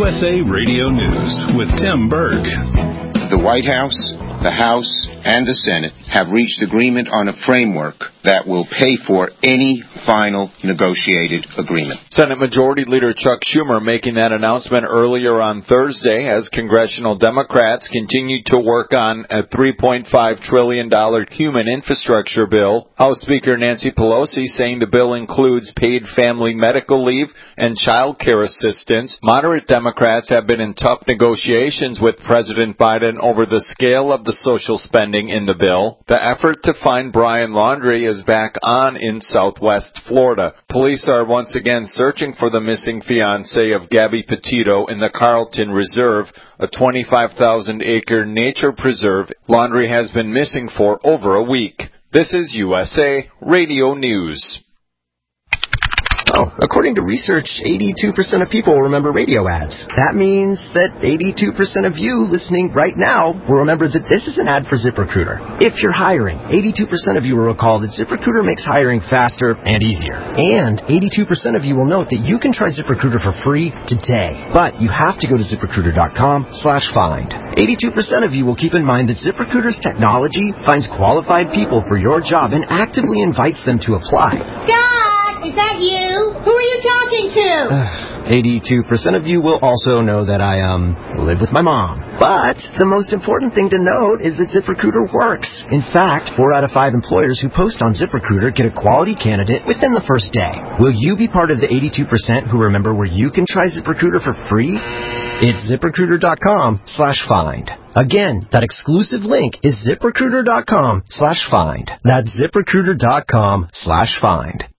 USA Radio News with Tim Berg. The White House, the House, and the Senate have reached agreement on a framework that will pay for any final negotiated agreement. Senate Majority Leader Chuck Schumer making that announcement earlier on Thursday as congressional Democrats continue to work on a $3.5 trillion human infrastructure bill. House Speaker Nancy Pelosi saying the bill includes paid family medical leave and child care assistance. Moderate Democrats have been in tough negotiations with President Biden over the scale of the social spending in the bill. The effort to find Brian Laundrie is back on in southwest Florida. Police are once again searching for the missing fiancé of Gabby Petito in the Carlton Reserve, a 25,000-acre nature preserve. Laundrie has been missing for over a week. This is USA Radio News. According to research, 82% of people remember radio ads. That means that 82% of you listening right now will remember that this is an ad for ZipRecruiter. If you're hiring, 82% of you will recall that ZipRecruiter makes hiring faster and easier. And 82% of you will note that you can try ZipRecruiter for free today. But you have to go to ZipRecruiter.com/find. 82% of you will keep in mind that ZipRecruiter's technology finds qualified people for your job and actively invites them to apply. Is that you? Who are you talking to? 82% of you will also know that I, live with my mom. But the most important thing to note is that ZipRecruiter works. In fact, 4 out of 5 employers who post on ZipRecruiter get a quality candidate within the first day. Will you be part of the 82% who remember where you can try ZipRecruiter for free? It's ZipRecruiter.com/find. Again, that exclusive link is ZipRecruiter.com/find. That's ZipRecruiter.com/find.